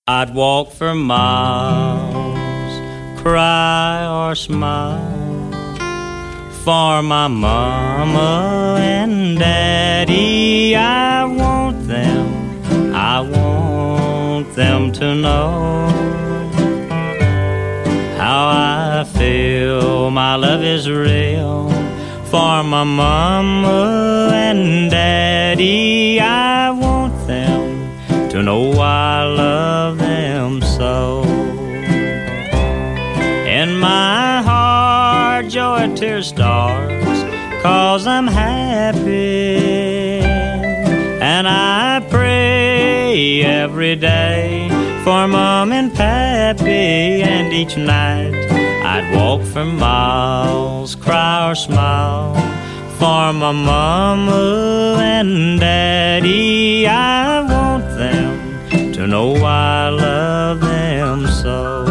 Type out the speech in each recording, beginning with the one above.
I'd walk for miles, cry or smile, for my mama and daddy. I want them to know how I feel. My love is real for my mama and daddy. I want them to know I love them so. In my heart joy tears stars, 'cause I'm happy, and I pray every day for Mom and Pappy. And each night I'd walk for miles, cry or smile, for my mama and daddy. I want them to know I love them so.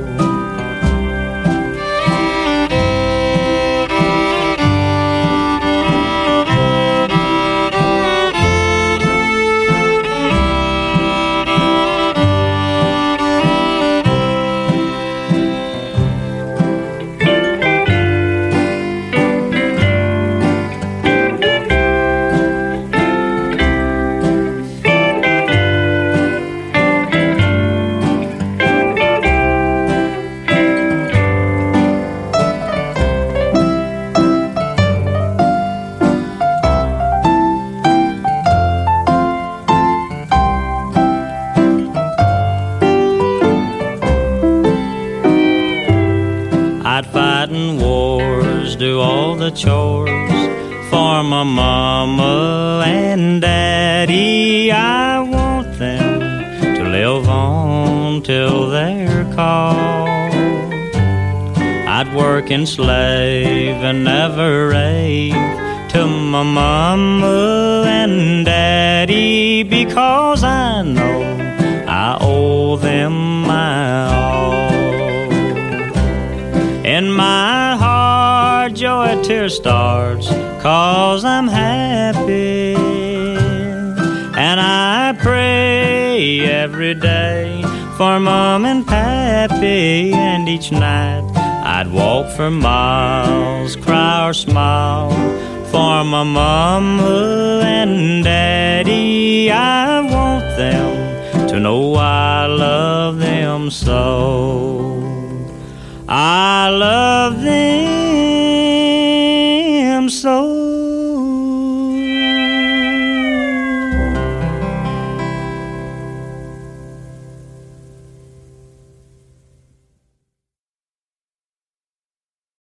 I'd fight in wars, do all the chores for my mama and daddy. I want them to live on till they're called. I'd work and slave and never rave to my mama and daddy, because I know I owe them my all. In my heart joy tears stars, 'cause I'm happy, and I pray every day for Mom and Pappy. And each night I'd walk for miles, cry or smile, for my mama and daddy. I want them to know I love them so. I love them so.